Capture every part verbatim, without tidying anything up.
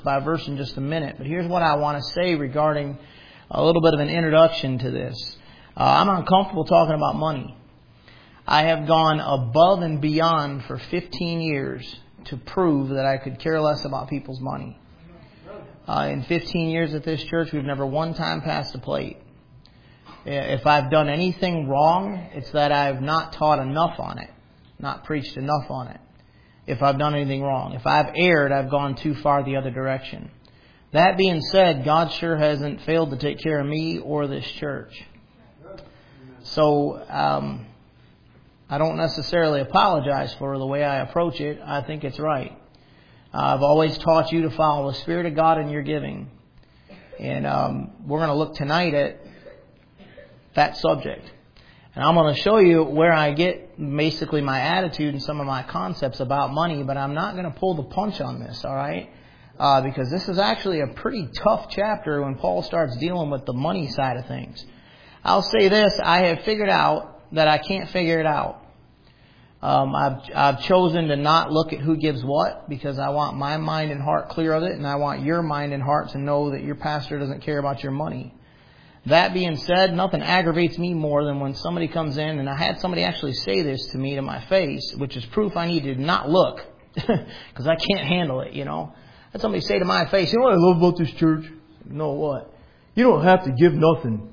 by verse in just a minute. But here's what I want to say regarding a little bit of an introduction to this. Uh, I'm uncomfortable talking about money. I have gone above and beyond for fifteen years to prove that I could care less about people's money. Uh, in fifteen years at this church, we've never one time passed a plate. If I've done anything wrong, it's that I've not taught enough on it, not preached enough on it. If I've done anything wrong. If I've erred, I've gone too far the other direction. That being said, God sure hasn't failed to take care of me or this church. So, um, I don't necessarily apologize for the way I approach it. I think it's right. Uh, I've always taught you to follow the Spirit of God in your giving. And um, we're going to look tonight at that subject. And I'm going to show you where I get basically my attitude and some of my concepts about money, but I'm not going to pull the punch on this, all right? Uh, because this is actually a pretty tough chapter when Paul starts dealing with the money side of things. I'll say this, I have figured out that I can't figure it out. Um, I've, I've chosen to not look at who gives what because I want my mind and heart clear of it, and I want your mind and heart to know that your pastor doesn't care about your money. That being said, nothing aggravates me more than when somebody comes in, and I had somebody actually say this to me to my face, which is proof I need to not look, because I can't handle it, you know. I had somebody say to my face, you know what I love about this church? You know what? You don't have to give nothing.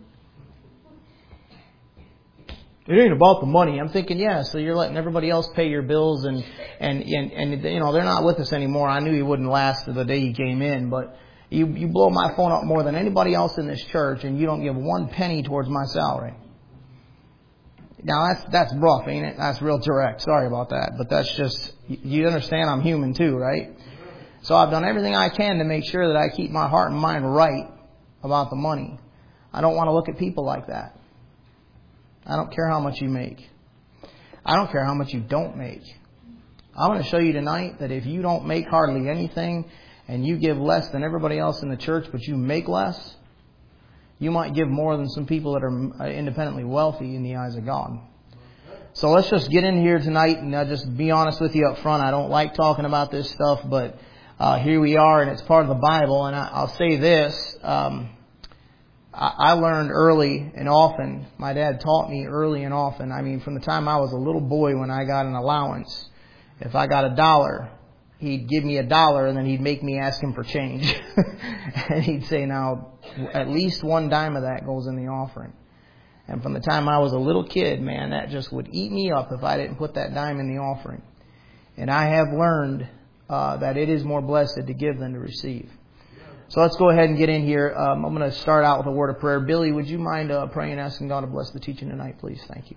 It ain't about the money. I'm thinking, yeah, so you're letting everybody else pay your bills, and, and, and, and you know, they're not with us anymore. I knew he wouldn't last to the day he came in, but You you blow my phone up more than anybody else in this church, and you don't give one penny towards my salary. Now, that's that's rough, ain't it? That's real direct. Sorry about that. But that's just, you understand I'm human too, right? So I've done everything I can to make sure that I keep my heart and mind right about the money. I don't want to look at people like that. I don't care how much you make. I don't care how much you don't make. I'm going to show you tonight that if you don't make hardly anything, and you give less than everybody else in the church, but you make less, you might give more than some people that are independently wealthy in the eyes of God. So let's just get in here tonight, and I'll just be honest with you up front. I don't like talking about this stuff, but uh, here we are, and it's part of the Bible. And I, I'll say this, um, I, I learned early and often, my dad taught me early and often, I mean from the time I was a little boy when I got an allowance, if I got a dollar, he'd give me a dollar, and then he'd make me ask him for change. And he'd say, now, at least one dime of that goes in the offering. And from the time I was a little kid, man, that just would eat me up if I didn't put that dime in the offering. And I have learned uh, that it is more blessed to give than to receive. So let's go ahead and get in here. Um, I'm going to start out with a word of prayer. Billy, would you mind uh, praying and asking God to bless the teaching tonight, please? Thank you.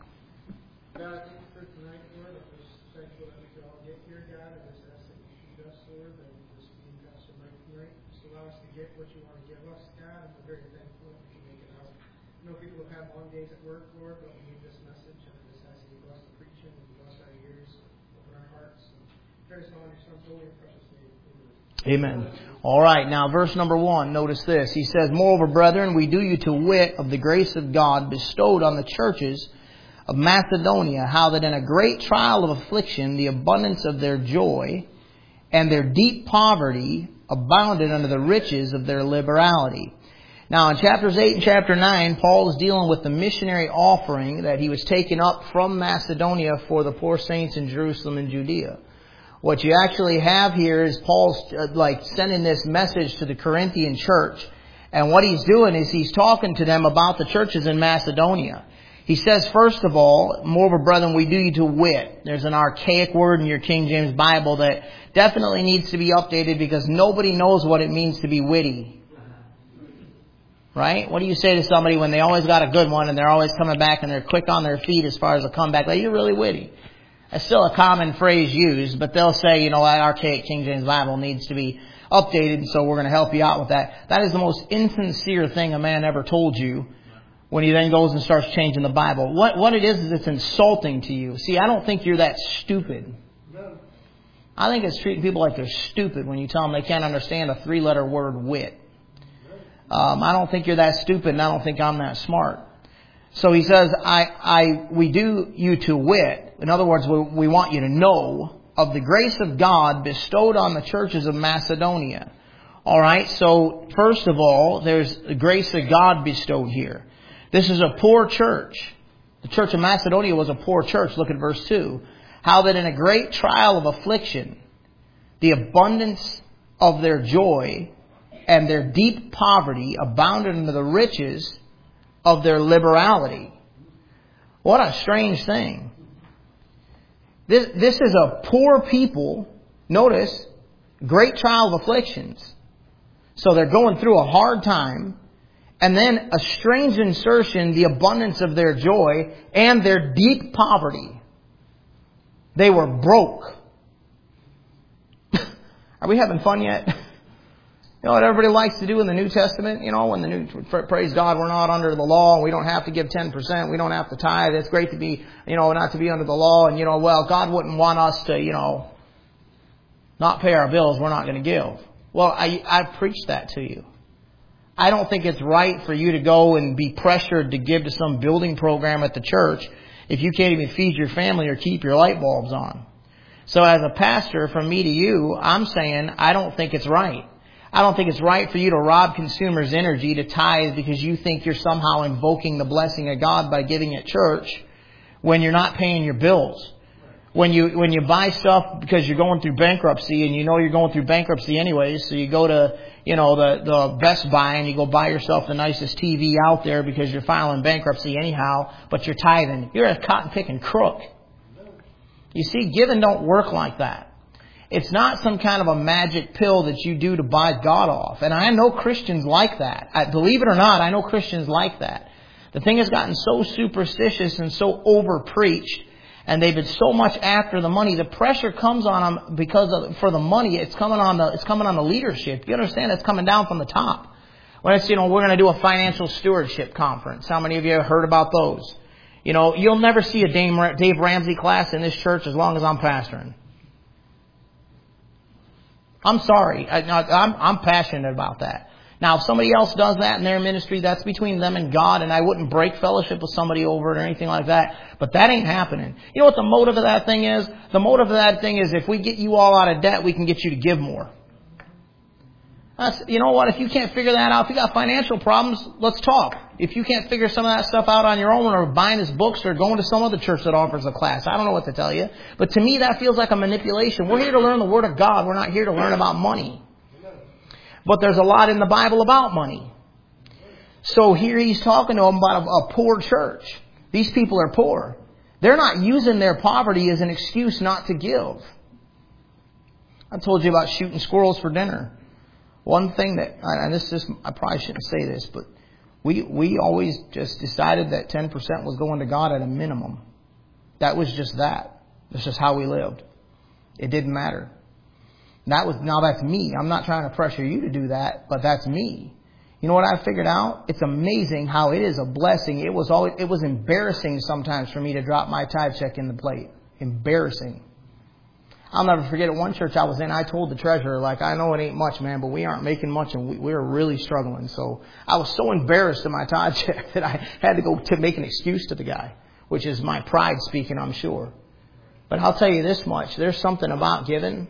Amen. All right, now verse number one, notice this. He says, moreover, brethren, we do you to wit of the grace of God bestowed on the churches of Macedonia, how that in a great trial of affliction, the abundance of their joy and their deep poverty abounded under the riches of their liberality. Now, in chapters eight and chapter nine, Paul is dealing with the missionary offering that he was taking up from Macedonia for the poor saints in Jerusalem and Judea. What you actually have here is Paul's uh, like sending this message to the Corinthian church. And what he's doing is he's talking to them about the churches in Macedonia. He says, first of all, moreover, brethren, we do you to wit. There's an archaic word in your King James Bible that definitely needs to be updated because nobody knows what it means to be witty. Right? What do you say to somebody when they always got a good one and they're always coming back and they're quick on their feet as far as a comeback? Like, you're really witty. That's still a common phrase used, but they'll say, you know, that archaic King James Bible needs to be updated, and so we're going to help you out with that. That is the most insincere thing a man ever told you when he then goes and starts changing the Bible. What what it is is it's insulting to you. See, I don't think you're that stupid. I think it's treating people like they're stupid when you tell them they can't understand a three-letter word, wit. Um, I don't think you're that stupid, and I don't think I'm that smart. So he says, I, I, we do you to wit. In other words, we, we want you to know of the grace of God bestowed on the churches of Macedonia. All right, so first of all, there's the grace that God bestowed here. This is a poor church. The church of Macedonia was a poor church. Look at verse two. How that in a great trial of affliction, the abundance of their joy and their deep poverty abounded into the riches of their liberality. What a strange thing. This, this is a poor people. Notice, great trial of afflictions. So they're going through a hard time. And then a strange insertion, the abundance of their joy and their deep poverty. They were broke. Are we having fun yet? You know what everybody likes to do in the New Testament? You know, when the new, praise God, we're not under the law and we don't have to give ten percent. We don't have to tithe. It's great to be, you know, not to be under the law. And, you know, well, God wouldn't want us to, you know, not pay our bills. We're not going to give. Well, I, I've preached that to you. I don't think it's right for you to go and be pressured to give to some building program at the church if you can't even feed your family or keep your light bulbs on. So as a pastor, from me to you, I'm saying I don't think it's right. I don't think it's right for you to rob consumers' energy to tithe because you think you're somehow invoking the blessing of God by giving at church when you're not paying your bills. When you when you buy stuff because you're going through bankruptcy and you know you're going through bankruptcy anyways, so you go to, you know, the, the Best Buy and you go buy yourself the nicest T V out there because you're filing bankruptcy anyhow, but you're tithing. You're a cotton-picking crook. You see, giving don't work like that. It's not some kind of a magic pill that you do to buy God off. And I know Christians like that. I, believe it or not, I know Christians like that. The thing has gotten so superstitious and so over-preached. And they've been so much after the money. The pressure comes on them because of, for the money. It's coming on the, it's coming on the leadership. You understand? It's coming down from the top. When it's, you know, we're going to do a financial stewardship conference. How many of you have heard about those? You know, you'll never see a Dave Ramsey class in this church as long as I'm pastoring. I'm sorry. I, I'm, I'm passionate about that. Now, if somebody else does that in their ministry, that's between them and God, and I wouldn't break fellowship with somebody over it or anything like that. But that ain't happening. You know what the motive of that thing is? The motive of that thing is if we get you all out of debt, we can get you to give more. That's, you know what? If you can't figure that out, if you got financial problems, let's talk. If you can't figure some of that stuff out on your own or buying his books or going to some other church that offers a class, I don't know what to tell you. But to me, that feels like a manipulation. We're here to learn the Word of God. We're not here to learn about money. But there's a lot in the Bible about money. So here he's talking to them about a, a poor church. These people are poor. They're not using their poverty as an excuse not to give. I told you about shooting squirrels for dinner. One thing that, and this is, I probably shouldn't say this, but we we always just decided that ten percent was going to God at a minimum. That was just that. That's just how we lived. It didn't matter. That was, now that's me. I'm not trying to pressure you to do that, but that's me. You know what I figured out? It's amazing how it is a blessing. It was always, it was embarrassing sometimes for me to drop my tithe check in the plate. Embarrassing. I'll never forget at one church I was in, I told the treasurer, like, I know it ain't much, man, but we aren't making much and we, we're really struggling. So I was so embarrassed in my tithe check that I had to go to make an excuse to the guy, which is my pride speaking, I'm sure. But I'll tell you this much. There's something about giving.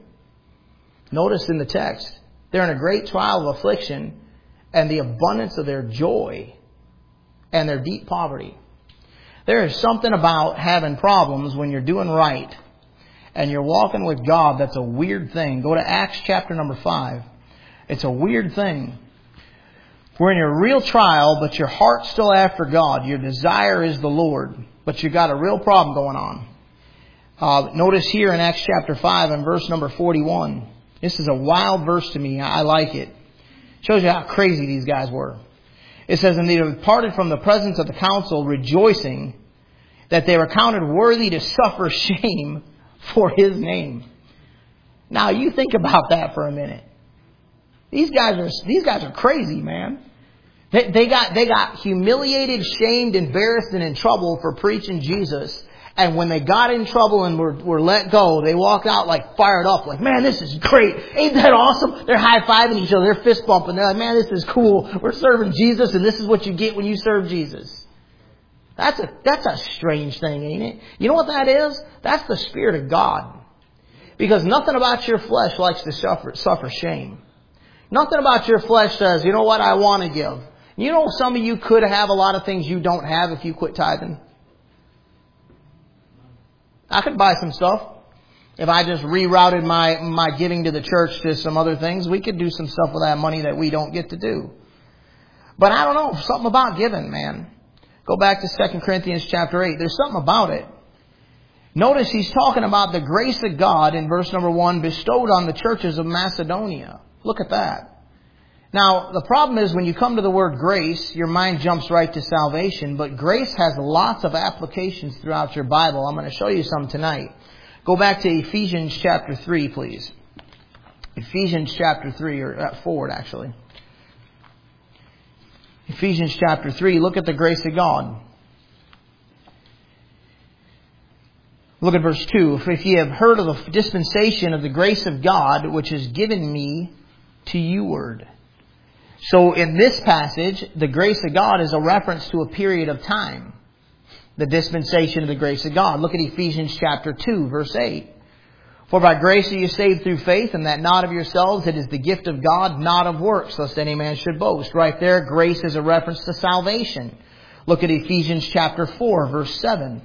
Notice in the text, they're in a great trial of affliction and the abundance of their joy and their deep poverty. There is something about having problems when you're doing right and you're walking with God that's a weird thing. Go to Acts chapter number five. It's a weird thing. We're in your real trial, but your heart's still after God. Your desire is the Lord, but you've got a real problem going on. Uh, notice here in Acts chapter five and verse number forty-one. This is a wild verse to me. I like it. Shows you how crazy these guys were. It says, and they departed from the presence of the council, rejoicing that they were counted worthy to suffer shame for His name. Now you think about that for a minute. These guys are these guys are crazy, man. They, they got they got humiliated, shamed, embarrassed, and in trouble for preaching Jesus. And when they got in trouble and were, were let go, they walked out like fired up, like, man, this is great. Ain't that awesome? They're high-fiving each other. They're fist bumping. They're like, man, this is cool. We're serving Jesus, and this is what you get when you serve Jesus. That's a, that's a strange thing, ain't it? You know what that is? That's the Spirit of God. Because nothing about your flesh likes to suffer, suffer shame. Nothing about your flesh says, you know what, I want to give. You know some of you could have a lot of things you don't have if you quit tithing. I could buy some stuff. If I just rerouted my, my giving to the church to some other things, we could do some stuff with that money that we don't get to do. But I don't know, something about giving, man. Go back to Second Corinthians chapter eight. There's something about it. Notice he's talking about the grace of God in verse number one bestowed on the churches of Macedonia. Look at that. Now, the problem is when you come to the word grace, your mind jumps right to salvation. But grace has lots of applications throughout your Bible. I'm going to show you some tonight. Go back to Ephesians chapter three, please. Ephesians chapter three, or forward actually. Ephesians chapter three, look at the grace of God. Look at verse two. If ye have heard of the dispensation of the grace of God, which is given me to youward. So in this passage, the grace of God is a reference to a period of time. The dispensation of the grace of God. Look at Ephesians chapter two, verse eight. For by grace are you saved through faith, and that not of yourselves, it is the gift of God, not of works, lest any man should boast. Right there, grace is a reference to salvation. Look at Ephesians chapter four, verse seven.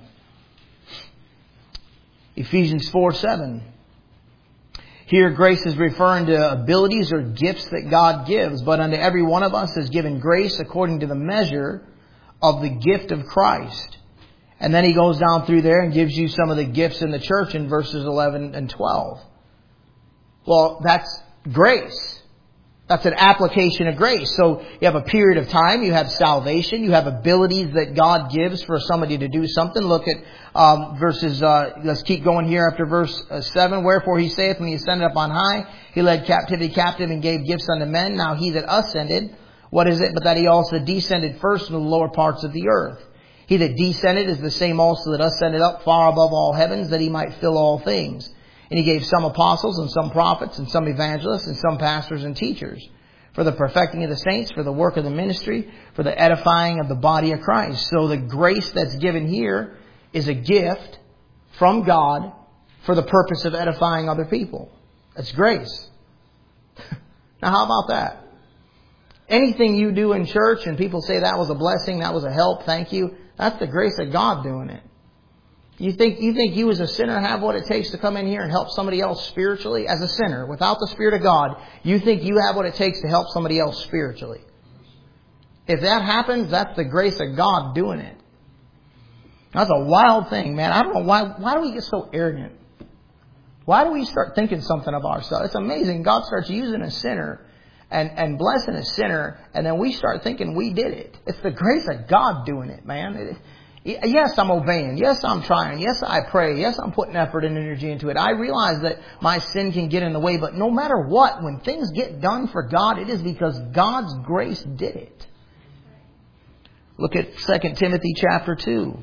Ephesians four, seven. Here grace is referring to abilities or gifts that God gives, but unto every one of us is given grace according to the measure of the gift of Christ. And then he goes down through there and gives you some of the gifts in the church in verses eleven and twelve. Well, that's grace. That's an application of grace. So you have a period of time, you have salvation, you have abilities that God gives for somebody to do something. Look at um, verses, uh, let's keep going here after verse uh, seven. Wherefore he saith, when he ascended up on high, he led captivity captive and gave gifts unto men. Now he that ascended, what is it? But that he also descended first into the lower parts of the earth. He that descended is the same also that ascended up far above all heavens, that he might fill all things. And he gave some apostles and some prophets and some evangelists and some pastors and teachers for the perfecting of the saints, for the work of the ministry, for the edifying of the body of Christ. So the grace that's given here is a gift from God for the purpose of edifying other people. That's grace. Now how about that? Anything you do in church and people say that was a blessing, that was a help, thank you. That's the grace of God doing it. You think you think you as a sinner have what it takes to come in here and help somebody else spiritually? As a sinner, without the Spirit of God, you think you have what it takes to help somebody else spiritually? If that happens, that's the grace of God doing it. That's a wild thing, man. I don't know why. Why do we get so arrogant? Why do we start thinking something of ourselves? It's amazing. God starts using a sinner and, and blessing a sinner, and then we start thinking we did it. It's the grace of God doing it, man. It, Yes, I'm obeying. Yes, I'm trying. Yes, I pray. Yes, I'm putting effort and energy into it. I realize that my sin can get in the way, but no matter what, when things get done for God, it is because God's grace did it. Look at Second Timothy chapter two.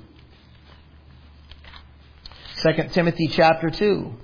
Second Timothy chapter two.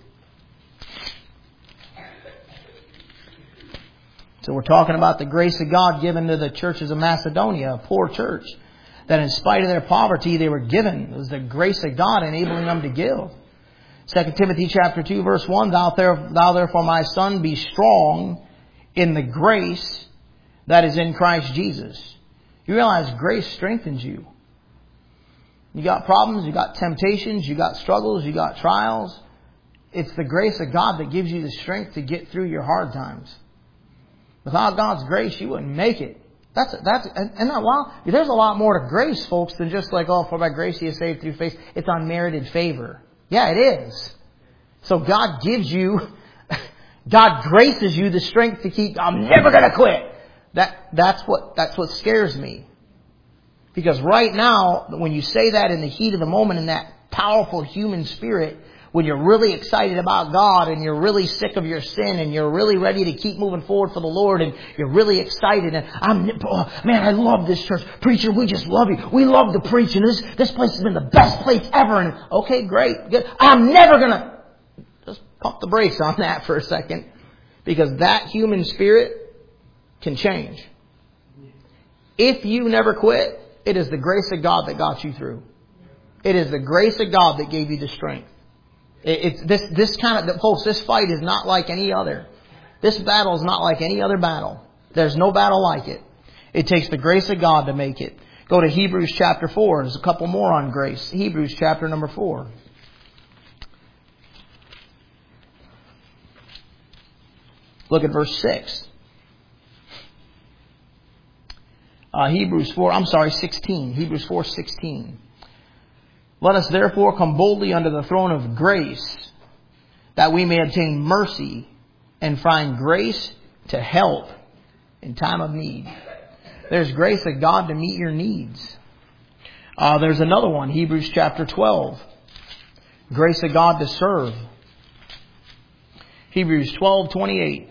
So we're talking about the grace of God given to the churches of Macedonia, a poor church. That in spite of their poverty, they were given. It was the grace of God enabling them to give. Second Timothy chapter two, verse one, Thou, there, thou therefore, my son, be strong in the grace that is in Christ Jesus. You realize grace strengthens you. You got problems, you got temptations, you got struggles, you got trials. It's the grace of God that gives you the strength to get through your hard times. Without God's grace, you wouldn't make it. That's, that's, and that, wow, there's a lot more to grace, folks, than just like, oh, for by grace you are saved through faith. It's unmerited favor. Yeah, it is. So God gives you, God graces you the strength to keep, I'm never going to quit. That, that's what, that's what scares me. Because right now, when you say that in the heat of the moment, in that powerful human spirit, when you're really excited about God and you're really sick of your sin and you're really ready to keep moving forward for the Lord and you're really excited and I'm, oh, man, I love this church. Preacher, we just love you. We love the preaching. This, this place has been the best place ever. And okay, great. Good. I'm never going to just pump the brakes on that for a second, because that human spirit can change. If you never quit, it is the grace of God that got you through. It is the grace of God that gave you the strength. It's this, this kind of, folks, this fight is not like any other. This battle is not like any other battle. There's no battle like it. It takes the grace of God to make it. Go to Hebrews chapter four. There's a couple more on grace. Hebrews chapter number four. Look at verse six. Uh, Hebrews four, I'm sorry, sixteen. Hebrews four sixteen. Let us therefore come boldly under the throne of grace, that we may obtain mercy and find grace to help in time of need. There's grace of God to meet your needs. Uh, there's another one, Hebrews chapter twelve. Grace of God to serve. Hebrews twelve twenty-eight.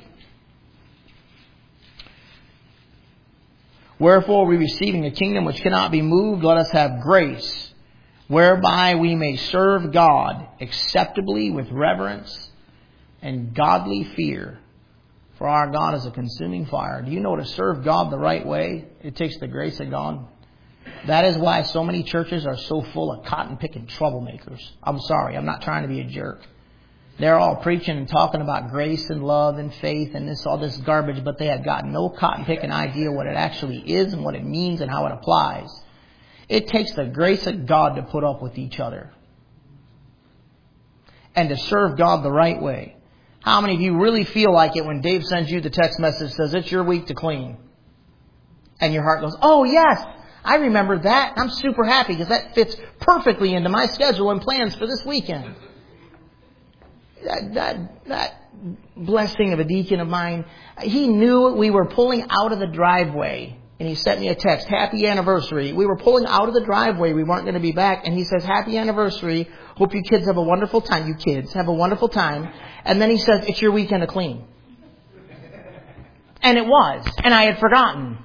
Wherefore, we receiving a kingdom which cannot be moved, let us have grace, whereby we may serve God acceptably with reverence and godly fear. For our God is a consuming fire. Do you know to serve God the right way, it takes the grace of God? That is why so many churches are so full of cotton-picking troublemakers. I'm sorry, I'm not trying to be a jerk. They're all preaching and talking about grace and love and faith and this all this garbage, but they have got no cotton-picking idea what it actually is and what it means and how it applies. It takes the grace of God to put up with each other and to serve God the right way. How many of you really feel like it when Dave sends you the text message that says it's your week to clean? And your heart goes, oh yes, I remember that. I'm super happy because that fits perfectly into my schedule and plans for this weekend. That, that, that blessing of a deacon of mine, he knew we were pulling out of the driveway. And he sent me a text, happy anniversary. We were pulling out of the driveway. We weren't going to be back. And he says, happy anniversary. Hope you kids have a wonderful time. You kids have a wonderful time. And then he says, it's your weekend to clean. And it was. And I had forgotten.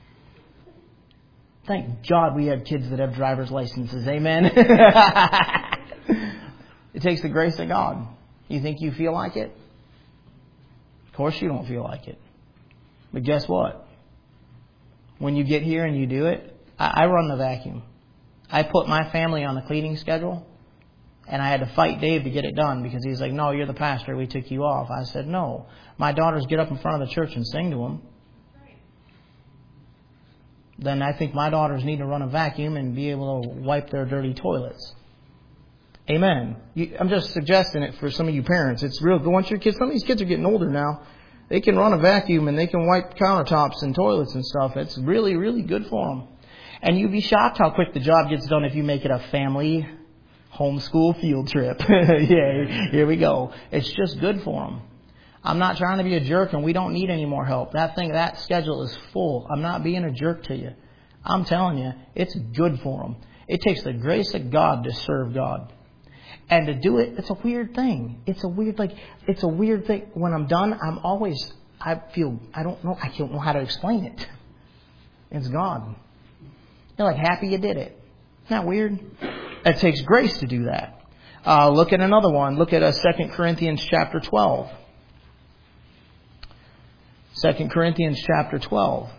Thank God we have kids that have driver's licenses. Amen. It takes the grace of God. You think you feel like it? Of course you don't feel like it. But guess what? When you get here and you do it, I, I run the vacuum. I put my family on the cleaning schedule, and I had to fight Dave to get it done because he's like, no, you're the pastor. We took you off. I said, no. My daughters get up in front of the church and sing to them. Then I think my daughters need to run a vacuum and be able to wipe their dirty toilets. Amen. You, I'm just suggesting it for some of you parents. It's real. Once your kids, some of these kids are getting older now. They can run a vacuum and they can wipe countertops and toilets and stuff. It's really, really good for them. And you'd be shocked how quick the job gets done if you make it a family homeschool field trip. Yeah, here we go. It's just good for them. I'm not trying to be a jerk, and we don't need any more help. That thing, that schedule is full. I'm not being a jerk to you. I'm telling you, it's good for them. It takes the grace of God to serve God. And to do it, it's a weird thing. It's a weird, like, it's a weird thing. When I'm done, I'm always, I feel, I don't know, I don't know how to explain it. It's God. You're like happy you did it. Isn't that weird? It takes grace to do that. Uh, look at another one. Look at uh, Second Corinthians chapter twelve. Second Corinthians chapter twelve.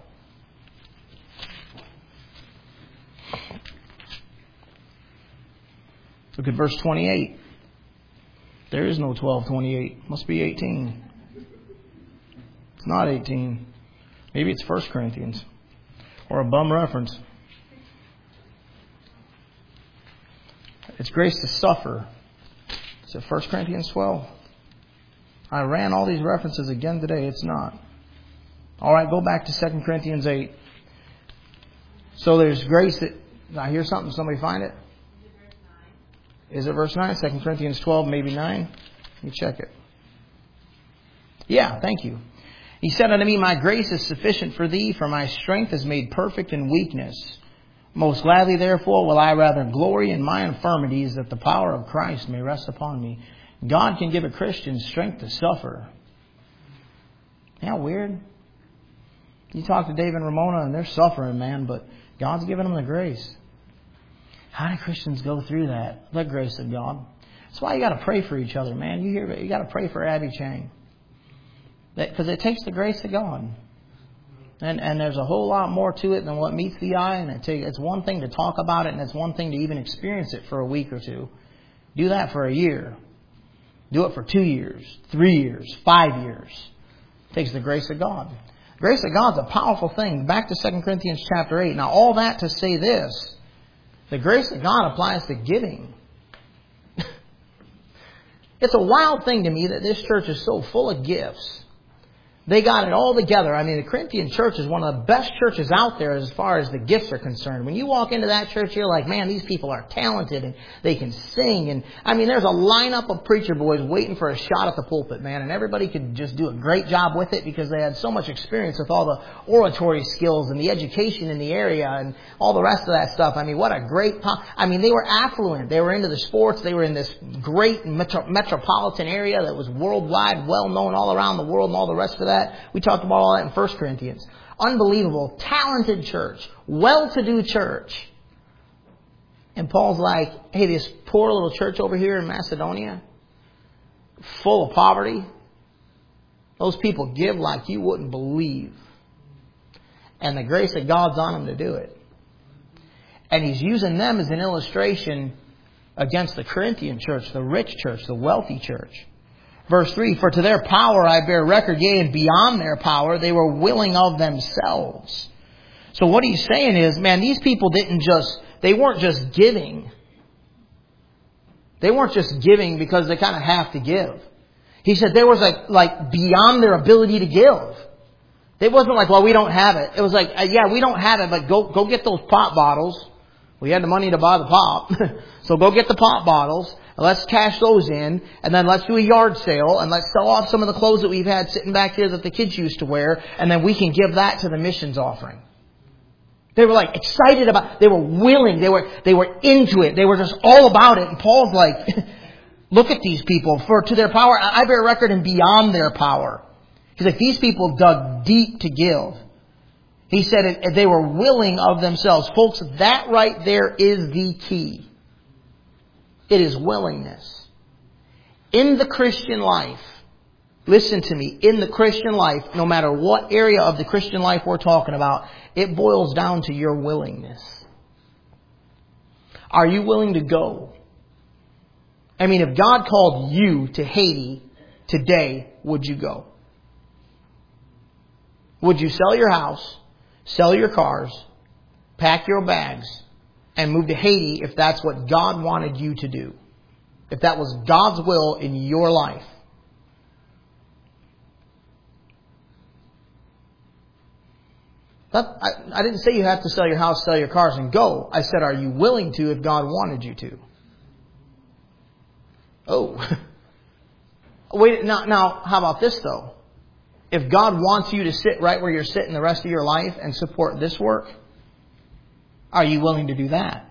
Look at verse twenty-eight. There is no twelve twenty-eight. Must be eighteen. It's not eighteen. Maybe it's First Corinthians. Or a bum reference. It's grace to suffer. Is it First Corinthians twelve? I ran all these references again today. It's not. All right, go back to Second Corinthians eight. So there's grace that... I hear something. Somebody find it? Is it verse nine? Second Corinthians twelve, maybe nine? Let me check it. Yeah, thank you. He said unto me, my grace is sufficient for thee, for my strength is made perfect in weakness. Most gladly, therefore, will I rather glory in my infirmities, that the power of Christ may rest upon me. God can give a Christian strength to suffer. Isn't that weird? You talk to Dave and Ramona, and they're suffering, man, but God's giving them the grace. How do Christians go through that? The grace of God. That's why you got to pray for each other, man. You hear? You got to pray for Abby Chang, because it takes the grace of God. And and there's a whole lot more to it than what meets the eye. And it take, it's one thing to talk about it, and it's one thing to even experience it for a week or two. Do that for a year. Do it for two years, three years, five years. It takes the grace of God. The grace of God's a powerful thing. Back to Second Corinthians chapter eight. Now, all that to say this. The grace of God applies to giving. It's a wild thing to me that this church is so full of gifts. They got it all together. I mean, the Corinthian church is one of the best churches out there as far as the gifts are concerned. When you walk into that church, you're like, man, these people are talented and they can sing. And I mean, there's a lineup of preacher boys waiting for a shot at the pulpit, man. And everybody could just do a great job with it because they had so much experience with all the oratory skills and the education in the area and all the rest of that stuff. I mean, what a great, po- I mean, they were affluent. They were into the sports. They were in this great metro- metropolitan area that was worldwide, well known all around the world and all the rest of that. We talked about all that in First Corinthians. Unbelievable, talented church, well-to-do church. And Paul's like, hey, this poor little church over here in Macedonia, full of poverty, those people give like you wouldn't believe. And the grace of God's on them to do it. And he's using them as an illustration against the Corinthian church, the rich church, the wealthy church. Verse three, for to their power I bear record, yea, and beyond their power, they were willing of themselves. So what he's saying is, man, these people didn't just, they weren't just giving. They weren't just giving because they kind of have to give. He said there was like, like beyond their ability to give. It wasn't like, well, we don't have it. It was like, uh, yeah, we don't have it, but go, go get those pop bottles. We had the money to buy the pop. So go get the pop bottles. And let's cash those in. And then let's do a yard sale. And let's sell off some of the clothes that we've had sitting back here that the kids used to wear. And then we can give that to the missions offering. They were like excited about, they were willing. They were, they were into it. They were just all about it. And Paul's like, look at these people. For to their power, I bear record and beyond their power. He's like, these people dug deep to give. He said it, they were willing of themselves. Folks, that right there is the key. It is willingness. In the Christian life, listen to me, in the Christian life, no matter what area of the Christian life we're talking about, it boils down to your willingness. Are you willing to go? I mean, if God called you to Haiti today, would you go? Would you sell your house? Sell your cars, pack your bags, and move to Haiti if that's what God wanted you to do? If that was God's will in your life. That, I, I didn't say you have to sell your house, sell your cars, and go. I said, are you willing to if God wanted you to? Oh. Wait, now, now, how about this though? If God wants you to sit right where you're sitting the rest of your life and support this work, are you willing to do that?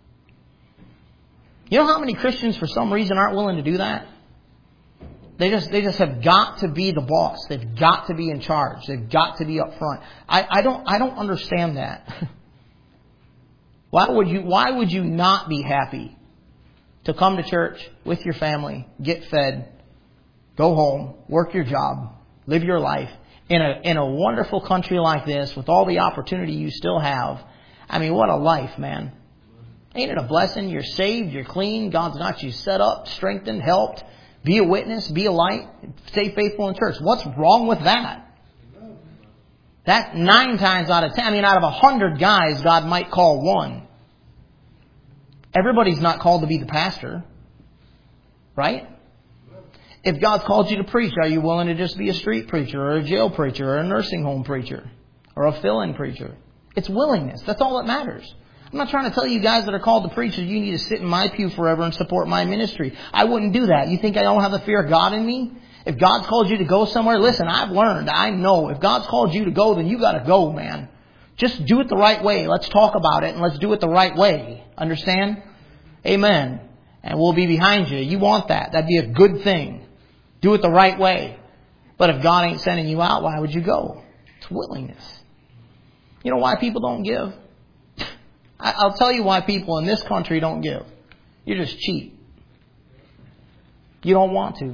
You know how many Christians for some reason aren't willing to do that? They just they just have got to be the boss. They've got to be in charge. They've got to be up front. I, I don't I don't understand that. Why would you why would you not be happy to come to church with your family, get fed, go home, work your job, live your life in a in a wonderful country like this with all the opportunity you still have? I mean, what a life, man. Ain't it a blessing? You're saved, you're clean, God's got you set up, strengthened, helped. Be a witness, be a light, stay faithful in church. What's wrong with that? That nine times out of ten, I mean, out of a hundred guys, God might call one. Everybody's not called to be the pastor. Right? If God's called you to preach, are you willing to just be a street preacher or a jail preacher or a nursing home preacher or a fill-in preacher? It's willingness. That's all that matters. I'm not trying to tell you guys that are called to preach that you need to sit in my pew forever and support my ministry. I wouldn't do that. You think I don't have the fear of God in me? If God's called you to go somewhere, listen, I've learned, I know. If God's called you to go, then you got to go, man. Just do it the right way. Let's talk about it and let's do it the right way. Understand? Amen. And we'll be behind you. You want that. That'd be a good thing. Do it the right way. But if God ain't sending you out, why would you go? It's willingness. You know why people don't give? I'll tell you why people in this country don't give. You're just cheap. You don't want to.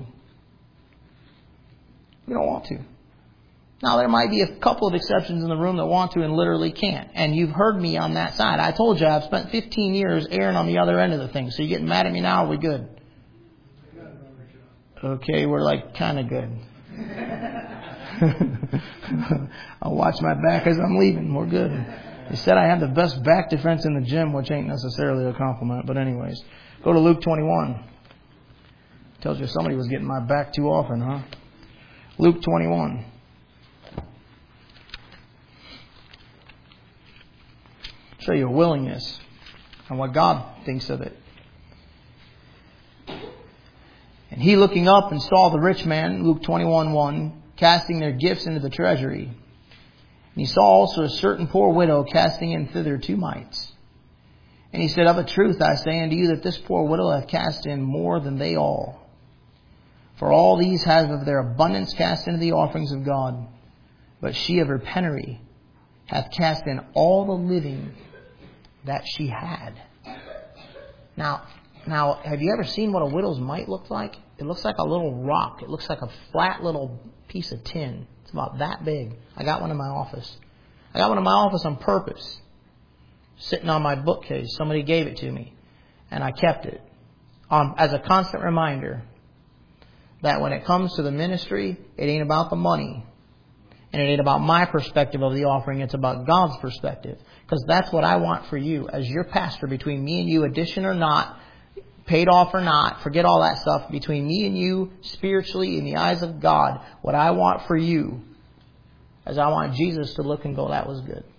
You don't want to. Now, there might be a couple of exceptions in the room that want to and literally can't. And you've heard me on that side. I told you I've spent fifteen years erring on the other end of the thing. So you getting mad at me now? Are we good? Okay, we're like kind of good. I'll watch my back as I'm leaving. We're good. He said I had the best back defense in the gym, which ain't necessarily a compliment. But anyways, go to Luke twenty-one. Tells you somebody was getting my back too often, huh? Luke twenty-one. Show you a willingness and what God thinks of it. And he, looking up, and saw the rich man, Luke twenty-one one, casting their gifts into the treasury. And he saw also a certain poor widow casting in thither two mites. And he said, Of a truth I say unto you that this poor widow hath cast in more than they all. For all these have of their abundance cast into the offerings of God. But she of her penury hath cast in all the living that she had. Now, now, have you ever seen what a widow's mite looks like? It looks like a little rock. It looks like a flat little piece of tin. It's about that big. I got one in my office. I got one in my office on purpose. Sitting on my bookcase. Somebody gave it to me. And I kept it. Um, as a constant reminder that when it comes to the ministry, it ain't about the money. And it ain't about my perspective of the offering. It's about God's perspective. Because that's what I want for you. As your pastor, between me and you, addition or not, paid off or not, forget all that stuff. Between me and you, spiritually, in the eyes of God, what I want for you is I want Jesus to look and go, that was good.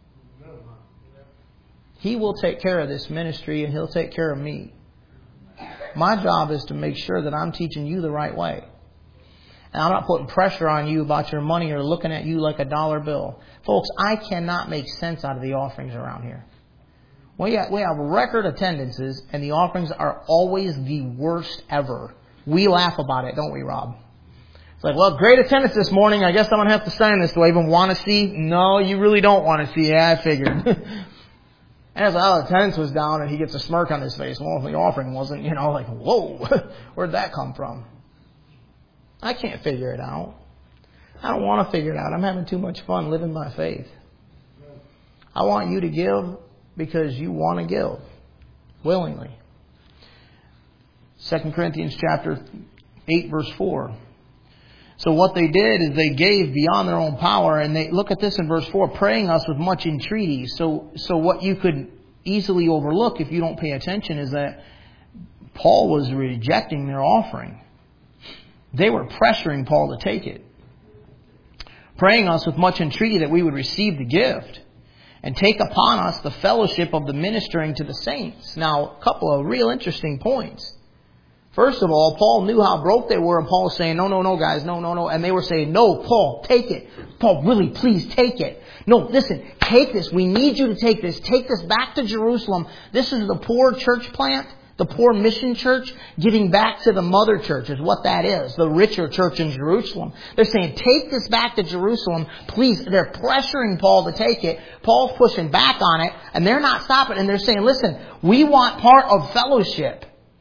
He will take care of this ministry and He'll take care of me. My job is to make sure that I'm teaching you the right way. And I'm not putting pressure on you about your money or looking at you like a dollar bill. Folks, I cannot make sense out of the offerings around here. We have, we have record attendances, and the offerings are always the worst ever. We laugh about it, don't we, Rob? It's like, well, great attendance this morning. I guess I'm going to have to sign this. Do I even want to see? No, you really don't want to see. Yeah, I figured. And it's like, oh, attendance was down, and he gets a smirk on his face. Well, the offering wasn't, you know, like, whoa, where'd that come from? I can't figure it out. I don't want to figure it out. I'm having too much fun living by faith. I want you to give because you want to give willingly. Second Corinthians chapter eight, verse four. So what they did is they gave beyond their own power, and they look at this in verse four, praying us with much entreaty. So, so what you could easily overlook if you don't pay attention is that Paul was rejecting their offering. They were pressuring Paul to take it. Praying us with much entreaty that we would receive the gift and take upon us the fellowship of the ministering to the saints. Now, a couple of real interesting points. First of all, Paul knew how broke they were, and Paul was saying, no, no, no, guys, no, no, no. And they were saying, no, Paul, take it. Paul, really, please take it. No, listen, take this. We need you to take this. Take this back to Jerusalem. This is the poor church plant. The poor mission church giving back to the mother church is what that is. The richer church in Jerusalem. They're saying, take this back to Jerusalem. Please. They're pressuring Paul to take it. Paul's pushing back on it. And they're not stopping. And they're saying, listen, we want part of fellowship.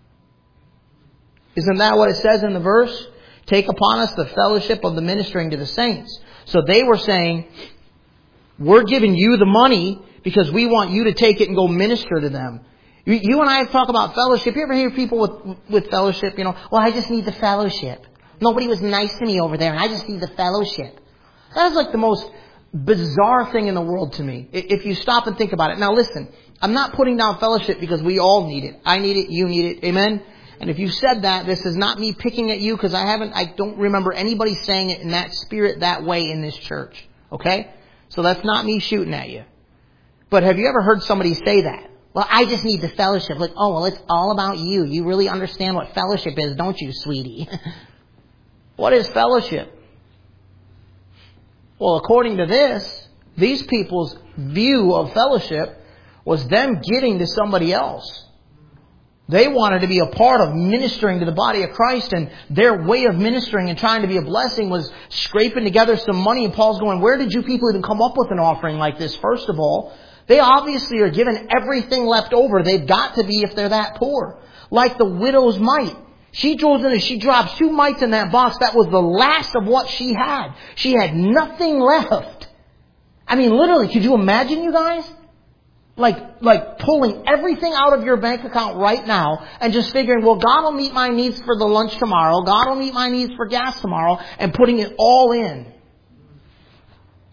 Isn't that what it says in the verse? Take upon us the fellowship of the ministering to the saints. So they were saying, we're giving you the money because we want you to take it and go minister to them. You and I talk about fellowship. You ever hear people with with fellowship, you know, well, I just need the fellowship. Nobody was nice to me over there, and I just need the fellowship. That is like the most bizarre thing in the world to me, if you stop and think about it. Now listen, I'm not putting down fellowship because we all need it. I need it, you need it, amen? And if you said that, this is not me picking at you because I haven't, I don't remember anybody saying it in that spirit that way in this church. Okay? So that's not me shooting at you. But have you ever heard somebody say that? Well, I just need the fellowship. Like, oh, well, it's all about you. You really understand what fellowship is, don't you, sweetie? What is fellowship? Well, according to this, these people's view of fellowship was them giving to somebody else. They wanted to be a part of ministering to the body of Christ, and their way of ministering and trying to be a blessing was scraping together some money. And Paul's going, where did you people even come up with an offering like this, first of all? They obviously are given everything left over. They've got to be if they're that poor. Like the widow's mite. She goes in and she drops two mites in that box. That was the last of what she had. She had nothing left. I mean, literally, could you imagine, you guys? Like, like pulling everything out of your bank account right now and just figuring, well, God will meet my needs for the lunch tomorrow. God will meet my needs for gas tomorrow, and putting it all in.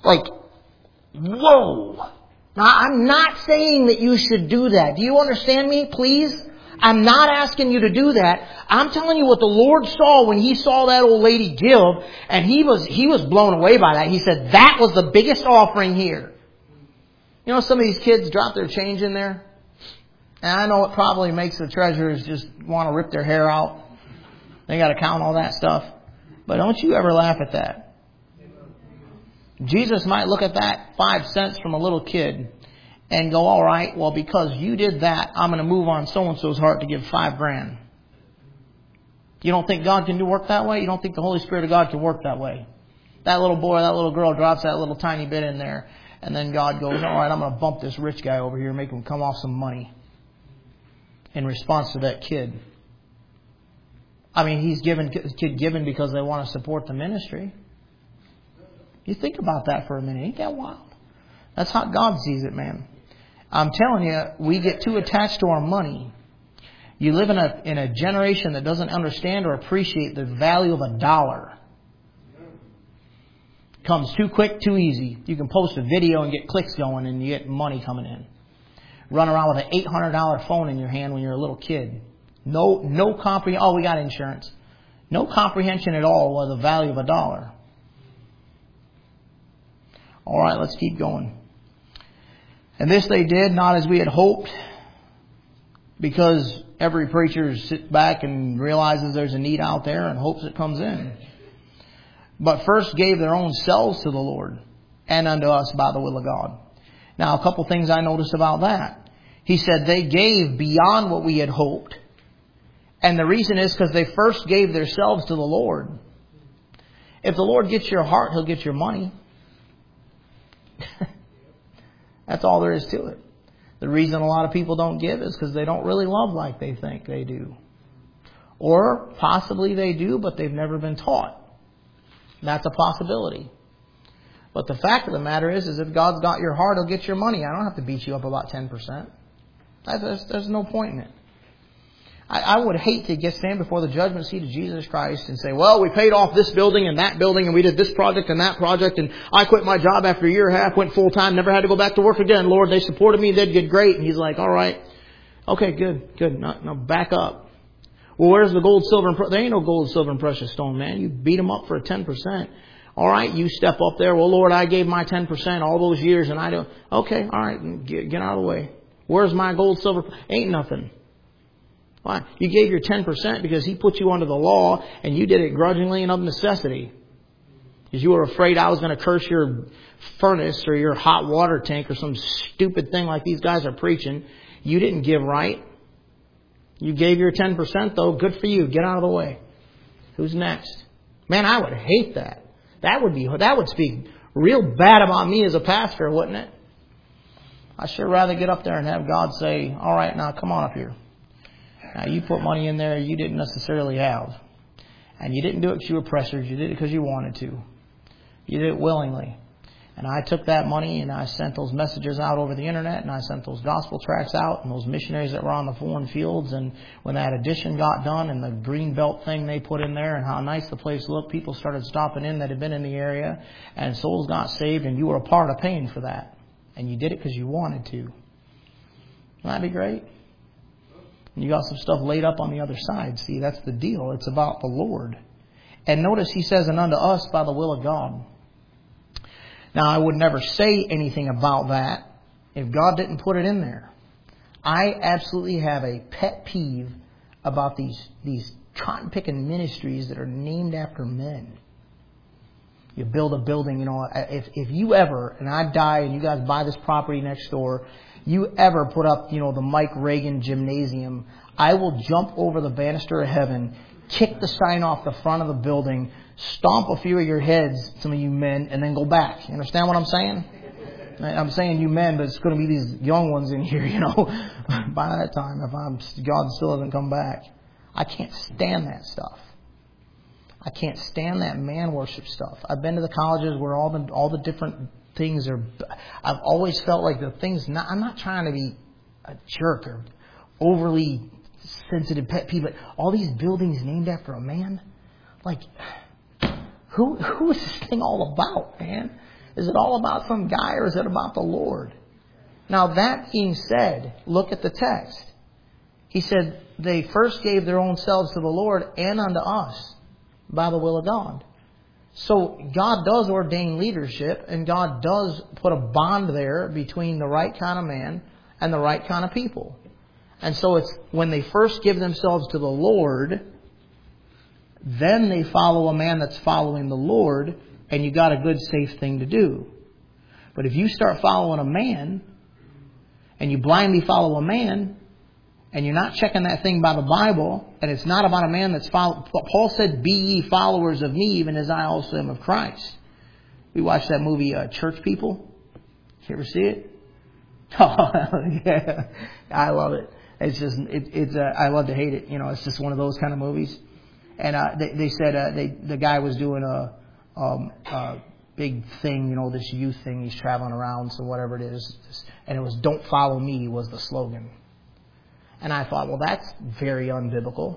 Like, whoa. Now, I'm not saying that you should do that. Do you understand me, please? I'm not asking you to do that. I'm telling you what the Lord saw when He saw that old lady give, and He was, He was blown away by that. He said, that was the biggest offering here. You know, some of these kids drop their change in there. And I know it probably makes the treasurers just want to rip their hair out. They got to count all that stuff. But don't you ever laugh at that. Jesus might look at that five cents from a little kid and go, all right, well, because you did that, I'm going to move on so-and-so's heart to give five grand. You don't think God can do work that way? You don't think the Holy Spirit of God can work that way? That little boy, that little girl drops that little tiny bit in there. And then God goes, all right, I'm going to bump this rich guy over here and make him come off some money. In response to that kid. I mean, he's given kid given because they want to support the ministry. You think about that for a minute. Ain't that wild? That's how God sees it, man. I'm telling you, we get too attached to our money. You live in a in a generation that doesn't understand or appreciate the value of a dollar. Comes too quick, too easy. You can post a video and get clicks going and you get money coming in. Run around with an eight hundred dollars phone in your hand when you're a little kid. No, no comprehension. Oh, we got insurance. No comprehension at all of the value of a dollar. All right, let's keep going. And this they did, not as we had hoped, because every preacher sits back and realizes there's a need out there and hopes it comes in. But first gave their own selves to the Lord and unto us by the will of God. Now, a couple things I noticed about that. He said they gave beyond what we had hoped. And the reason is because they first gave themselves to the Lord. If the Lord gets your heart, He'll get your money. That's all there is to it. The reason a lot of people don't give is because they don't really love like they think they do. Or possibly they do, but they've never been taught. That's a possibility. But the fact of the matter is, is if God's got your heart, He'll get your money. I don't have to beat you up about ten percent. There's, there's no point in it. I, I would hate to get stand before the judgment seat of Jesus Christ and say, well, we paid off this building and that building and we did this project and that project and I quit my job after a year and a half, went full time, never had to go back to work again. Lord, they supported me, they did great. And He's like, all right, okay, good, good. Now, now back up. Well, where's the gold, silver, and pre- there ain't no gold, silver, and precious stone, man. You beat them up for a ten percent. All right, you step up there. Well, Lord, I gave my ten percent all those years and I don't. Okay, all right, get, get out of the way. Where's my gold, silver? Ain't nothing. Why? You gave your ten percent because He put you under the law and you did it grudgingly and of necessity. Because you were afraid I was going to curse your furnace or your hot water tank or some stupid thing like these guys are preaching. You didn't give right. You gave your ten percent though. Good for you. Get out of the way. Who's next? Man, I would hate that. That would be, that would speak real bad about me as a pastor, wouldn't it? I'd sure rather get up there and have God say, all right, now come on up here. Now you put money in there you didn't necessarily have. And you didn't do it because you were pressured. You did it because you wanted to. You did it willingly. And I took that money and I sent those messages out over the internet and I sent those gospel tracts out and those missionaries that were on the foreign fields. And when that addition got done and the green belt thing they put in there and how nice the place looked, people started stopping in that had been in the area and souls got saved and you were a part of paying for that. And you did it because you wanted to. Wouldn't that be great? And you got some stuff laid up on the other side. See, that's the deal. It's about the Lord. And notice He says, and unto us by the will of God. Now, I would never say anything about that if God didn't put it in there. I absolutely have a pet peeve about these, these cotton-picking ministries that are named after men. You build a building, you know, if, if you ever, and I die and you guys buy this property next door, you ever put up, you know, the Mike Reagan Gymnasium, I will jump over the banister of heaven, kick the sign off the front of the building, stomp a few of your heads, some of you men, and then go back. You understand what I'm saying? I'm saying you men, but it's going to be these young ones in here, you know, by that time, if I'm, God still hasn't come back. I can't stand that stuff. I can't stand that man worship stuff. I've been to the colleges where all the all the different things are. I've always felt like the things. Not, I'm not trying to be a jerk or overly sensitive pet peeve, but all these buildings named after a man. Like, who who is this thing all about, man? Is it all about some guy or is it about the Lord? Now that being said, look at the text. He said they first gave their own selves to the Lord and unto us by the will of God. So God does ordain leadership, and God does put a bond there between the right kind of man and the right kind of people. And so it's when they first give themselves to the Lord, then they follow a man that's following the Lord, and you got a good, safe thing to do. But if you start following a man, and you blindly follow a man, and you're not checking that thing by the Bible, and it's not about a man that's following... Paul said, be ye followers of me, even as I also am of Christ. We watched that movie, uh, Church People. You ever see it? Oh, yeah. I love it. It's just, it, it's, uh, I love to hate it. You know, it's just one of those kind of movies. And uh, they, they said uh, they, the guy was doing a, um, a big thing, you know, this youth thing. He's traveling around, so whatever it is. And it was, don't follow me was the slogan. And I thought, well, that's very unbiblical.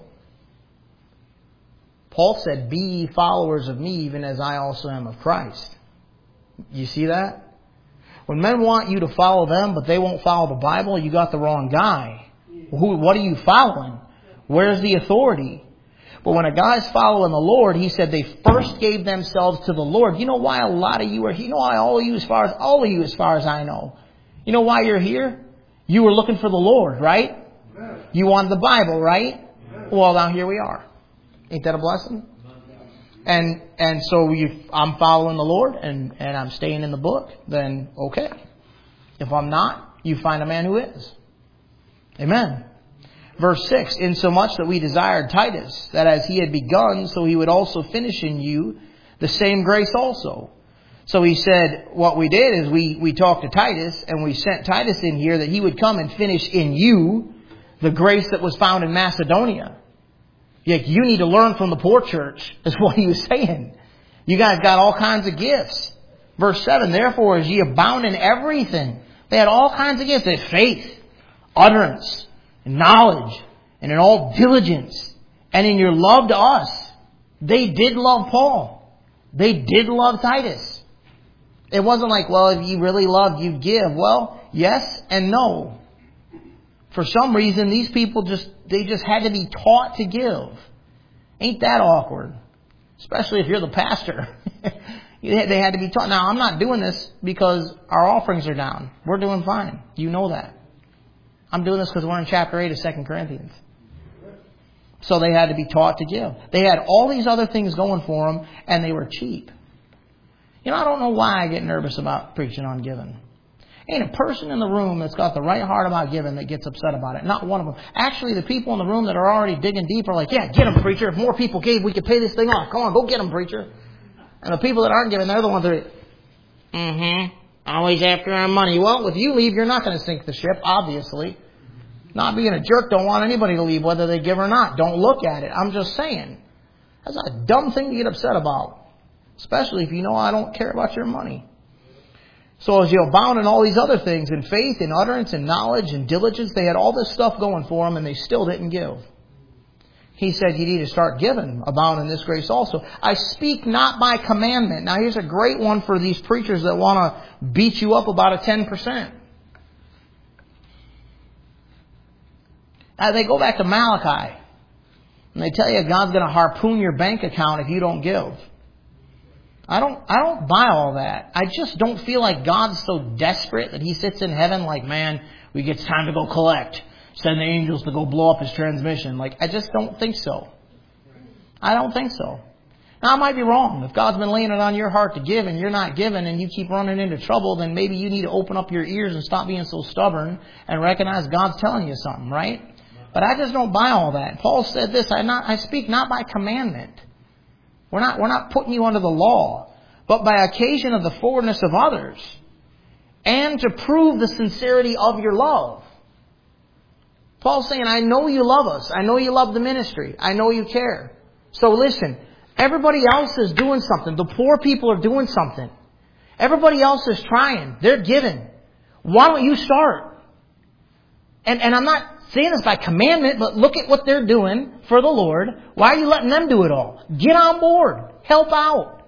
Paul said, be ye followers of me, even as I also am of Christ. You see that? When men want you to follow them, but they won't follow the Bible, you got the wrong guy. Who? What are you following? Where's the authority? But when a guy's following the Lord, he said they first gave themselves to the Lord. You know why a lot of you are here? You know why all of you, as far as all of you, as far as I know. You know why you're here? You were looking for the Lord, right? You wanted the Bible, right? Well, now here we are. Ain't that a blessing? And and so you, I'm following the Lord and, and I'm staying in the book, then okay. If I'm not, you find a man who is. Amen. Verse six, insomuch that we desired Titus, that as he had begun, so he would also finish in you the same grace also. So he said, what we did is we, we talked to Titus, and we sent Titus in here that he would come and finish in you the grace that was found in Macedonia. Yet you need to learn from the poor church, is what he was saying. You guys got all kinds of gifts. Verse seven, therefore as ye abound in everything. They had all kinds of gifts. They had faith, utterance, and knowledge, and in all diligence, and in your love to us. They did love Paul. They did love Titus. It wasn't like, well, if you really loved, you'd give. Well, yes and no. For some reason, these people just, they just had to be taught to give. Ain't that awkward? Especially if you're the pastor. They had to be taught. Now, I'm not doing this because our offerings are down. We're doing fine. You know that. I'm doing this because we're in chapter eight of Second Corinthians. So they had to be taught to give. They had all these other things going for them, and they were cheap. You know, I don't know why I get nervous about preaching on giving. Ain't a person in the room that's got the right heart about giving that gets upset about it. Not one of them. Actually, the people in the room that are already digging deep are like, yeah, get them, preacher. If more people gave, we could pay this thing off. Come on, go get them, preacher. And the people that aren't giving, they're the ones that are, mm-hmm, always after our money. Well, if you leave, you're not going to sink the ship, obviously. Not being a jerk, don't want anybody to leave, whether they give or not. Don't look at it. I'm just saying. That's a dumb thing to get upset about. Especially if you know I don't care about your money. So as you abound in all these other things, in faith, in utterance, in knowledge, in diligence, they had all this stuff going for them and they still didn't give. He said you need to start giving, abound in this grace also. I speak not by commandment. Now here's a great one for these preachers that want to beat you up about a ten percent. Now they go back to Malachi and they tell you God's going to harpoon your bank account if you don't give. I don't I don't buy all that. I just don't feel like God's so desperate that He sits in heaven like, man, we get time to go collect. Send the angels to go blow up His transmission. Like, I just don't think so. I don't think so. Now, I might be wrong. If God's been laying it on your heart to give and you're not giving and you keep running into trouble, then maybe you need to open up your ears and stop being so stubborn and recognize God's telling you something, right? But I just don't buy all that. Paul said this, I not I speak not by commandment. We're not, we're not putting you under the law, but by occasion of the forwardness of others, and to prove the sincerity of your love. Paul's saying, I know you love us. I know you love the ministry. I know you care. So listen, everybody else is doing something. The poor people are doing something. Everybody else is trying. They're giving. Why don't you start? And, and I'm not saying this by commandment, but look at what they're doing for the Lord. Why are you letting them do it all? Get on board. Help out.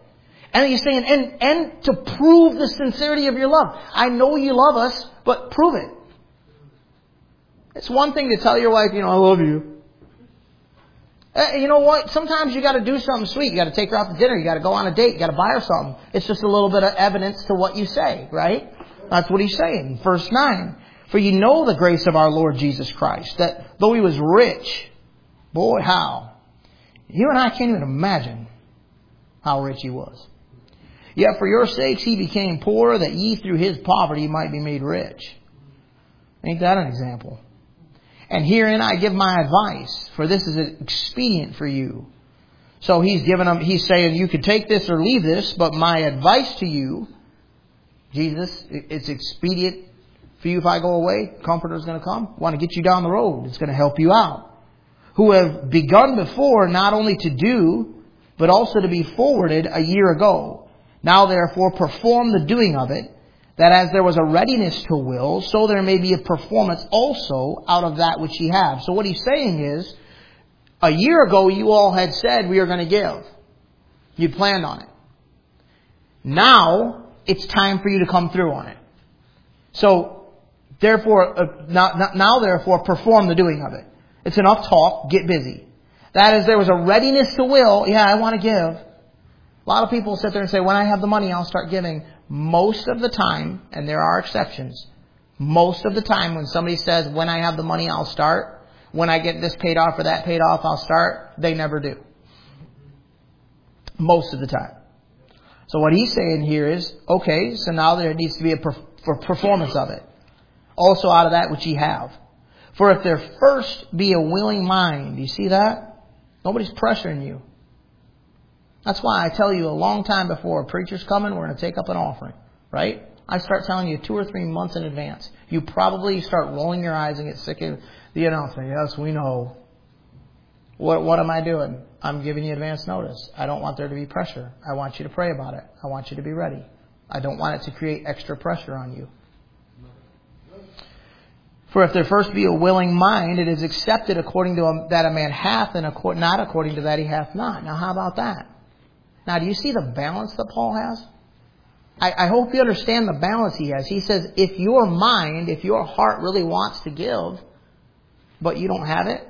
And he's saying, and, and to prove the sincerity of your love. I know you love us, but prove it. It's one thing to tell your wife, you know, I love you. Uh, you know what? Sometimes you got to do something sweet. You got to take her out to dinner. You got to go on a date. You got to buy her something. It's just a little bit of evidence to what you say, right? That's what he's saying. Verse nine. For you know the grace of our Lord Jesus Christ, that though he was rich, boy, how? You and I can't even imagine how rich he was. Yet for your sakes he became poor, that ye through his poverty might be made rich. Ain't that an example? And herein I give my advice, for this is expedient for you. So he's giving them, he's saying you could take this or leave this, but my advice to you, Jesus, it's expedient for you if I go away. Comforter's going to come. Want to get you down the road. It's going to help you out. Who have begun before not only to do, but also to be forwarded a year ago. Now therefore perform the doing of it, that as there was a readiness to will, so there may be a performance also out of that which ye have. So what he's saying is, a year ago you all had said we are going to give. You planned on it. Now it's time for you to come through on it. So therefore, uh, now, now therefore perform the doing of it. It's enough talk. Get busy. That is, there was a readiness to will. Yeah, I want to give. A lot of people sit there and say, when I have the money, I'll start giving. Most of the time, and there are exceptions, most of the time when somebody says, when I have the money, I'll start. When I get this paid off or that paid off, I'll start. They never do. Most of the time. So what he's saying here is, okay, so now there needs to be a per- performance of it. Also out of that which ye have. For if there first be a willing mind, you see that? Nobody's pressuring you. That's why I tell you a long time before a preacher's coming, we're going to take up an offering. Right? I start telling you two or three months in advance. You probably start rolling your eyes and get sick of the announcement. Yes, we know. What, what am I doing? I'm giving you advance notice. I don't want there to be pressure. I want you to pray about it. I want you to be ready. I don't want it to create extra pressure on you. For if there first be a willing mind, it is accepted according to a, that a man hath, and accord, not according to that he hath not. Now, how about that? Now, do you see the balance that Paul has? I, I hope you understand the balance he has. He says, if your mind, if your heart really wants to give, but you don't have it,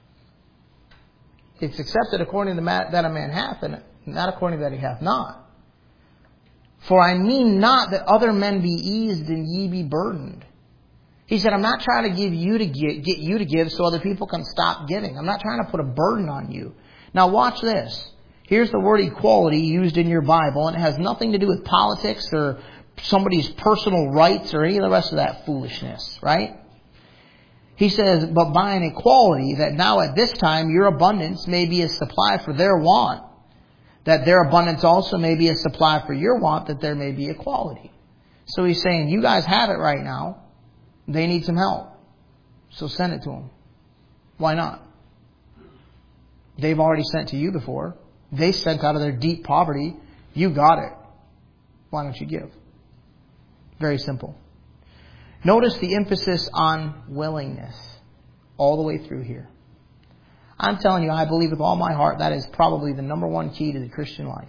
it's accepted according to that a man hath, and not according to that he hath not. For I mean not that other men be eased and ye be burdened. He said, I'm not trying to give you to get, get you to give so other people can stop giving. I'm not trying to put a burden on you. Now watch this. Here's the word equality used in your Bible, and it has nothing to do with politics or somebody's personal rights or any of the rest of that foolishness, right? He says, but by an equality, that now at this time your abundance may be a supply for their want, that their abundance also may be a supply for your want, that there may be equality. So he's saying, you guys have it right now. They need some help. So send it to them. Why not? They've already sent to you before. They sent out of their deep poverty. You got it. Why don't you give? Very simple. Notice the emphasis on willingness all the way through here. I'm telling you, I believe with all my heart that is probably the number one key to the Christian life.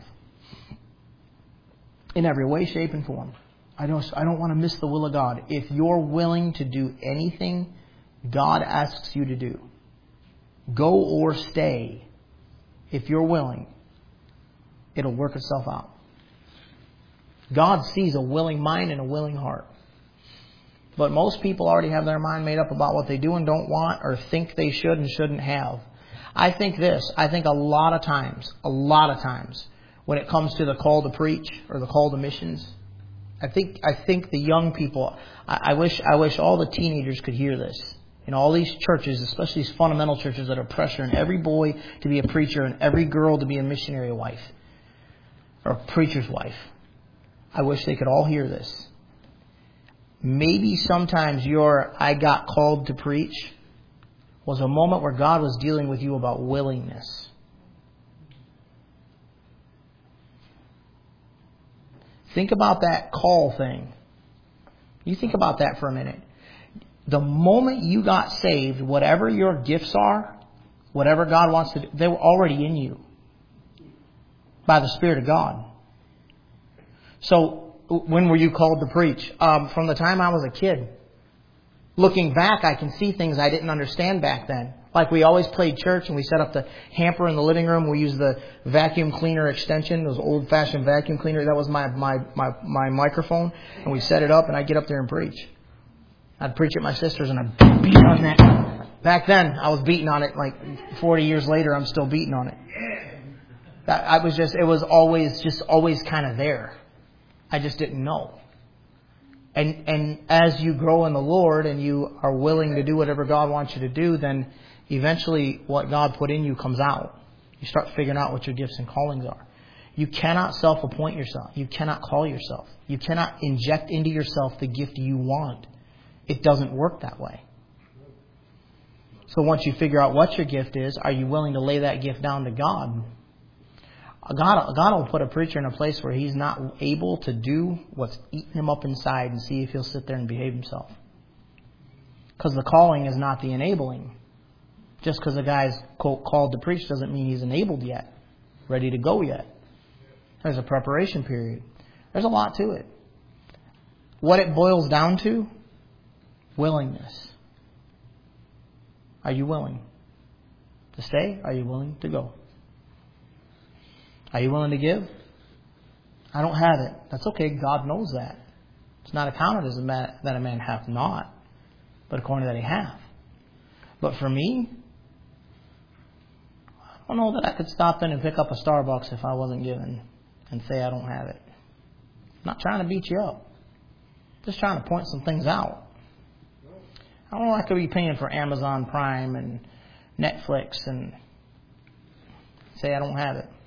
In every way, shape, and form. I don't, I don't want to miss the will of God. If you're willing to do anything God asks you to do, go or stay. If you're willing, it'll work itself out. God sees a willing mind and a willing heart. But most people already have their mind made up about what they do and don't want or think they should and shouldn't have. I think this. I think a lot of times, a lot of times, when it comes to the call to preach or the call to missions, I think I think the young people, I, I wish I wish all the teenagers could hear this. In all these churches, especially these fundamental churches that are pressuring every boy to be a preacher and every girl to be a missionary wife or a preacher's wife. I wish they could all hear this. Maybe sometimes your I got called to preach was a moment where God was dealing with you about willingness. Think about that call thing. You think about that for a minute. The moment you got saved, whatever your gifts are, whatever God wants to do, they were already in you by the Spirit of God. So when were you called to preach? Um, from the time I was a kid. Looking back, I can see things I didn't understand back then. Like we always played church and we set up the hamper in the living room. We used the vacuum cleaner extension, those old-fashioned vacuum cleaner. That was my, my, my, my microphone. And we set it up and I'd get up there and preach. I'd preach at my sister's and I'd beat on that. Back then, I was beating on it. Like forty years later, I'm still beating on it. That, I was just, it was always, just always kind of there. I just didn't know. And and as you grow in the Lord and you are willing to do whatever God wants you to do, then eventually what God put in you comes out. You start figuring out what your gifts and callings are. You cannot self-appoint yourself. You cannot call yourself. You cannot inject into yourself the gift you want. It doesn't work that way. So once you figure out what your gift is, are you willing to lay that gift down to God? God, God will put a preacher in a place where he's not able to do what's eating him up inside and see if he'll sit there and behave himself. Because the calling is not the enabling. Just because a guy's, quote, called to preach doesn't mean he's enabled yet, ready to go yet. There's a preparation period. There's a lot to it. What it boils down to, willingness. Are you willing to stay? Are you willing to go? Are you willing to give? I don't have it. That's okay. God knows that. It's not accounted as a man, that a man hath not, but according to that he hath. But for me, I don't know that I could stop in and pick up a Starbucks if I wasn't given and say I don't have it. I'm not trying to beat you up. Just trying to point some things out. I don't know I could be paying for Amazon Prime and Netflix and say I don't have it.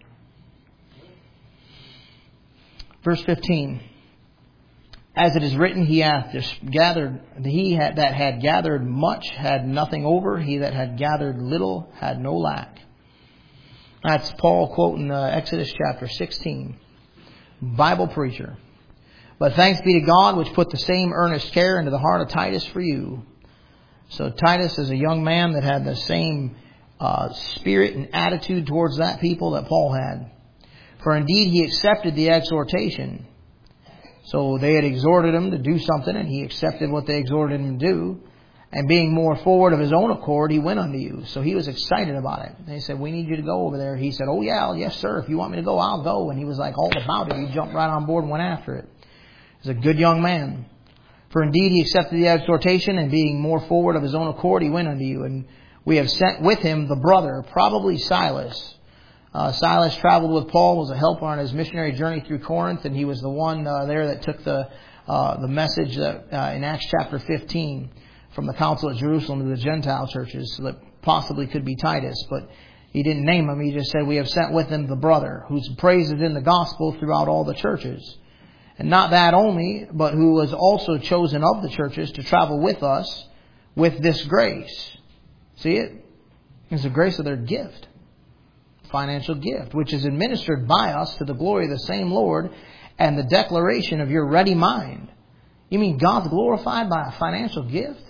Verse fifteen. As it is written, he hath gathered, he had, that had gathered much had nothing over. He that had gathered little had no lack. That's Paul quoting uh, Exodus chapter sixteen. Bible preacher. But thanks be to God which put the same earnest care into the heart of Titus for you. So Titus is a young man that had the same uh, spirit and attitude towards that people that Paul had. For indeed he accepted the exhortation. So they had exhorted him to do something, and he accepted what they exhorted him to do. And being more forward of his own accord, he went unto you. So he was excited about it. They said, we need you to go over there. He said, oh yeah, yes sir, if you want me to go, I'll go. And he was like all about it. He jumped right on board and went after it. He's a good young man. For indeed he accepted the exhortation, and being more forward of his own accord, he went unto you. And we have sent with him the brother, probably Silas. Uh, Silas traveled with Paul, was a helper on his missionary journey through Corinth, and he was the one uh, there that took the uh, the message that, uh, in Acts chapter fifteen from the council at Jerusalem to the Gentile churches, so that possibly could be Titus, but he didn't name him. He just said, we have sent with him the brother, whose praise is in the gospel throughout all the churches. And not that only, but who was also chosen of the churches to travel with us with this grace. See it? It's the grace of their gift. Financial gift, which is administered by us to the glory of the same Lord and the declaration of your ready mind. You mean God's glorified by a financial gift?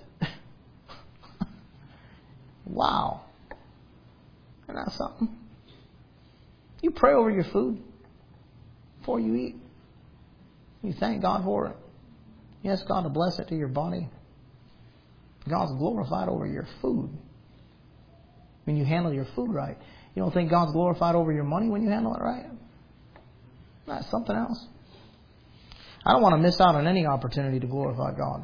Wow. Isn't that something? You pray over your food before you eat. You thank God for it. You ask God to bless it to your body. God's glorified over your food when you handle your food right. You don't think God's glorified over your money when you handle it right? That's something else. I don't want to miss out on any opportunity to glorify God.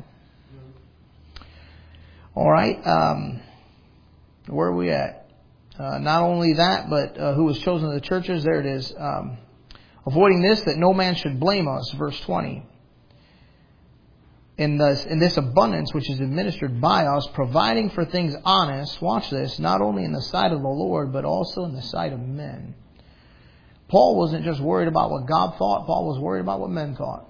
All right. Um, where are we at? Uh, not only that, but uh, who was chosen of the churches. There it is. Um, Avoiding this, that no man should blame us. Verse twenty. In this, in this abundance which is administered by us, providing for things honest, watch this, not only in the sight of the Lord, but also in the sight of men. Paul wasn't just worried about what God thought, Paul was worried about what men thought.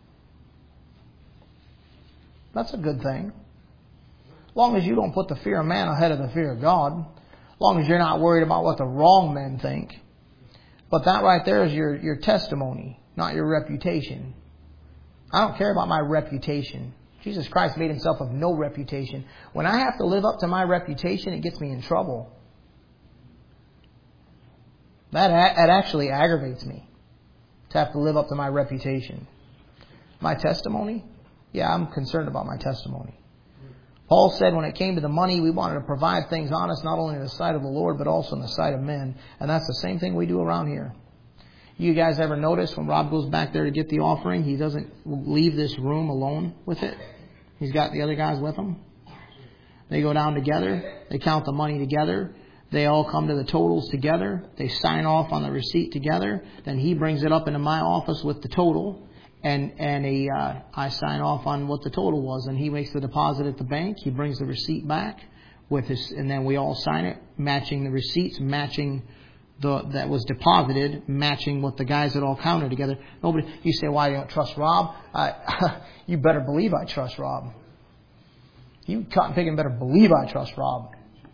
That's a good thing. As long as you don't put the fear of man ahead of the fear of God, as long as you're not worried about what the wrong men think. But that right there is your, your testimony, not your reputation. I don't care about my reputation. Jesus Christ made himself of no reputation. When I have to live up to my reputation, it gets me in trouble. That, that actually aggravates me. to have to live up to my reputation. My testimony? Yeah, I'm concerned about my testimony. Paul said when it came to the money, we wanted to provide things honest, not only in the sight of the Lord, but also in the sight of men. And that's the same thing we do around here. You guys ever notice when Rob goes back there to get the offering, he doesn't leave this room alone with it? He's got the other guys with him. They go down together. They count the money together. They all come to the totals together. They sign off on the receipt together. Then he brings it up into my office with the total. And and a, uh, I sign off on what the total was. And he makes the deposit at the bank. He brings the receipt back. with his, And then we all sign it, matching the receipts, matching the that was deposited, matching what the guys that all counted together. Nobody. You say, why you don't trust Rob? I, you better believe I trust Rob. You cotton picking better believe I trust Rob.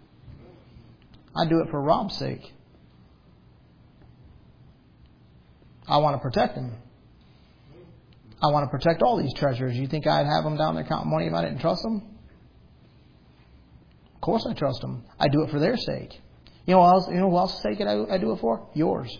I do it for Rob's sake. I want to protect him. I want to protect all these treasurers. You think I'd have them down there counting money if I didn't trust them? Of course I trust them. I do it for their sake. You know, else, you know who else's sake I, I do it for? Yours.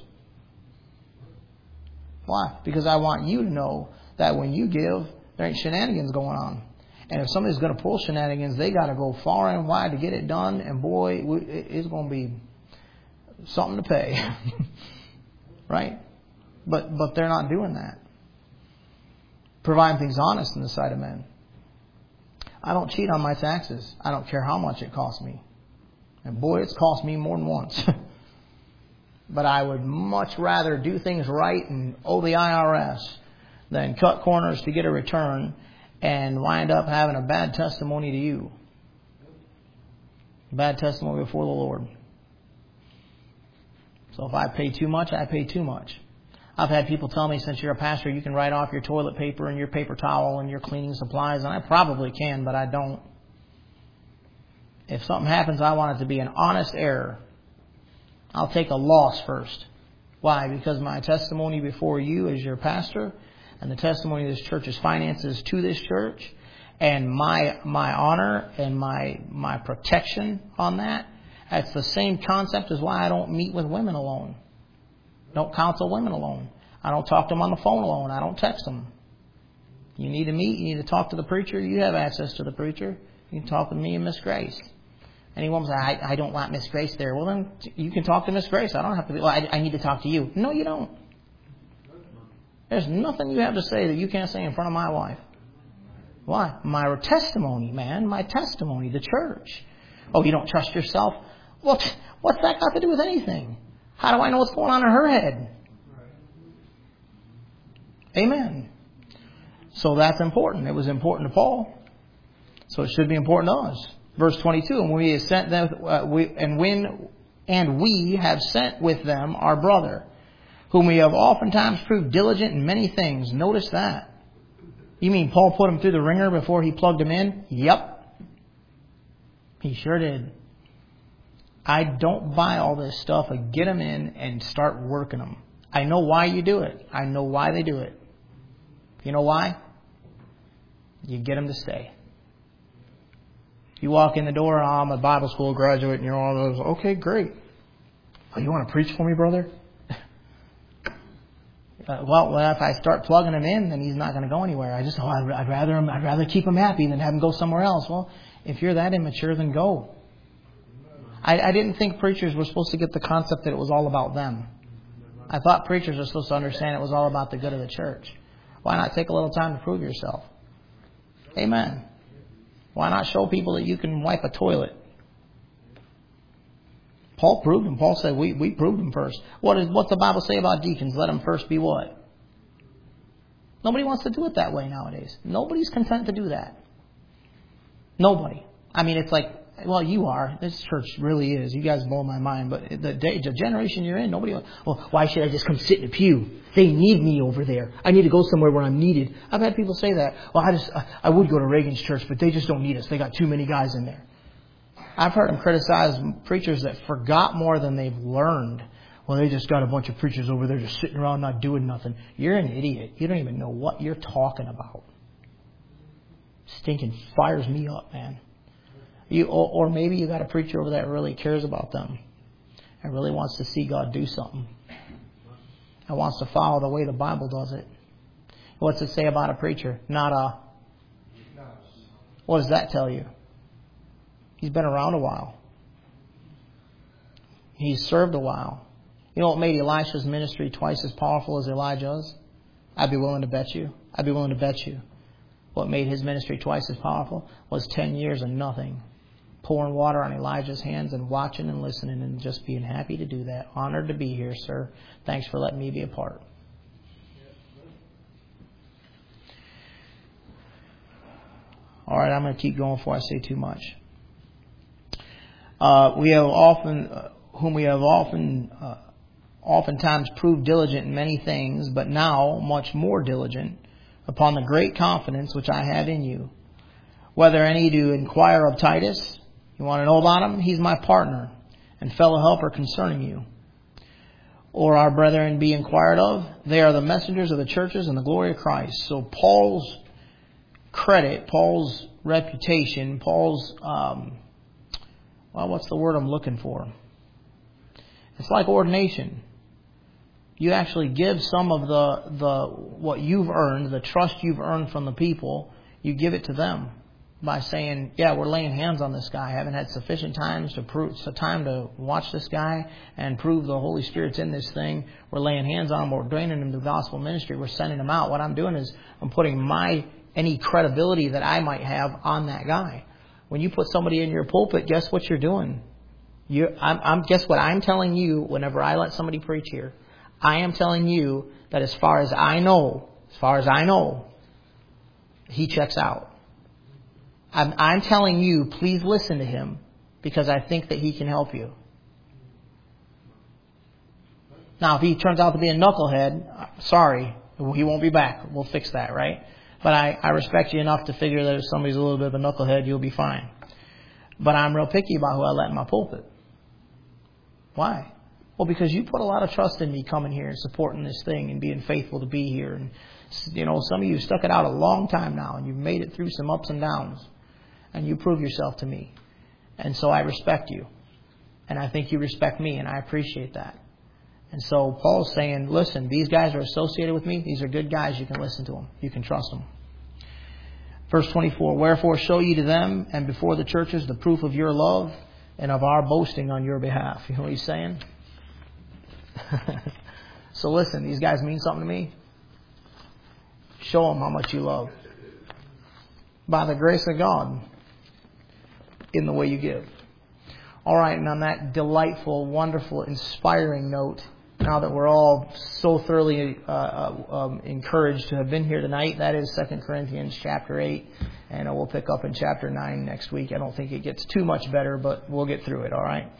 Why? Because I want you to know that when you give, there ain't shenanigans going on. And if somebody's going to pull shenanigans, they got to go far and wide to get it done. And boy, it's going to be something to pay. Right? But but they're not doing that. Providing things honest in the sight of men. I don't cheat on my taxes. I don't care how much it costs me. And boy, it's cost me more than once. But I would much rather do things right and owe the I R S than cut corners to get a return and wind up having a bad testimony to you. Bad testimony before the Lord. So if I pay too much, I pay too much. I've had people tell me, since you're a pastor, you can write off your toilet paper and your paper towel and your cleaning supplies. And I probably can, but I don't. If something happens, I want it to be an honest error. I'll take a loss first. Why? Because my testimony before you as your pastor and the testimony of this church's finances to this church and my my honor and my my protection on that, that's the same concept as why I don't meet with women alone. Don't counsel women alone. I don't talk to them on the phone alone. I don't text them. You need to meet. You need to talk to the preacher. You have access to the preacher. You can talk with me and Miss Grace. Any woman says, I, I don't want Miss Grace there. Well, then you can talk to Miss Grace. I don't have to be, well, I, I need to talk to you. No, you don't. There's nothing you have to say that you can't say in front of my wife. Why? My testimony, man. My testimony. The church. Oh, you don't trust yourself? What? What's that got to do with anything? How do I know what's going on in her head? Amen. So that's important. It was important to Paul. So it should be important to us. Verse twenty-two, and we have sent them, uh, we, and when and we have sent with them our brother, whom we have oftentimes proved diligent in many things. Notice that. You mean Paul put him through the ringer before he plugged him in? Yep. He sure did. I don't buy all this stuff and get them in and start working them. I know why you do it. I know why they do it. You know why? You get them to stay. You walk in the door, oh, I'm a Bible school graduate, and you're all those, okay, great. Oh, you want to preach for me, brother? uh, well, well, if I start plugging him in, then he's not going to go anywhere. I just, oh, I'd, I'd rather him, I'd rather keep him happy than have him go somewhere else. Well, if you're that immature, then go. I, I didn't think preachers were supposed to get the concept that it was all about them. I thought preachers were supposed to understand it was all about the good of the church. Why not take a little time to prove yourself? Amen. Why not show people that you can wipe a toilet? Paul proved him. Paul said, we, we proved him first. What is what's the Bible say about deacons? Let them first be what? Nobody wants to do it that way nowadays. Nobody's content to do that. Nobody. I mean, it's like, well, you are. This church really is. You guys blow my mind. But the, day, the generation you're in, nobody. Well, why should I just come sit in a pew? They need me over there. I need to go somewhere where I'm needed. I've had people say that. Well, I just I would go to Reagan's church, but they just don't need us. They got too many guys in there. I've heard them criticize preachers that forgot more than they've learned. Well, they just got a bunch of preachers over there just sitting around not doing nothing. You're an idiot. You don't even know what you're talking about. Stinking fires me up, man. You, or, or maybe you got a preacher over there that really cares about them and really wants to see God do something. and wants to follow the way the Bible does it. What's it say about a preacher? Not a... What does that tell you? He's been around a while. He's served a while. You know what made Elisha's ministry twice as powerful as Elijah's? I'd be willing to bet you. I'd be willing to bet you. What made his ministry twice as powerful was ten years of nothing. Pouring water on Elijah's hands and watching and listening and just being happy to do that. Honored to be here, sir. Thanks for letting me be a part. All right, I'm going to keep going before I say too much. Uh, we have often, uh, whom we have often, uh, oftentimes proved diligent in many things, but now much more diligent upon the great confidence which I have in you. Whether any do inquire of Titus, you want to know about him? He's my partner and fellow helper concerning you. Or our brethren be inquired of, they are the messengers of the churches and the glory of Christ. So Paul's credit, Paul's reputation, Paul's, um, well, what's the word I'm looking for? It's like ordination. You actually give some of the, the what you've earned, the trust you've earned from the people, you give it to them by saying, yeah, we're laying hands on this guy. I haven't had sufficient times to prove, so time to watch this guy and prove the Holy Spirit's in this thing. We're laying hands on him. We're ordaining him to the gospel ministry. We're sending him out. What I'm doing is I'm putting my any credibility that I might have on that guy. When you put somebody in your pulpit, guess what you're doing? You, I'm, I'm, guess what I'm telling you whenever I let somebody preach here? I am telling you that as far as I know, as far as I know, he checks out. I'm, I'm telling you, please listen to him because I think that he can help you. Now, if he turns out to be a knucklehead, sorry, he won't be back. We'll fix that, right? But I, I respect you enough to figure that if somebody's a little bit of a knucklehead, you'll be fine. But I'm real picky about who I let in my pulpit. Why? Well, because you put a lot of trust in me coming here and supporting this thing and being faithful to be here. And, you know, some of you stuck it out a long time now and you've made it through some ups and downs. And you prove yourself to me. And so I respect you. And I think you respect me and I appreciate that. And so Paul's saying, listen, these guys are associated with me. These are good guys. You can listen to them. You can trust them. Verse twenty-four, wherefore show ye to them and before the churches the proof of your love and of our boasting on your behalf. You know what he's saying? So listen, these guys mean something to me. Show them how much you love. By the grace of God in the way you give. All right, and on that delightful, wonderful, inspiring note, now that we're all so thoroughly uh, um, encouraged to have been here tonight, that is Second Corinthians chapter eight, and we'll pick up in chapter nine next week. I don't think it gets too much better, but we'll get through it, all right?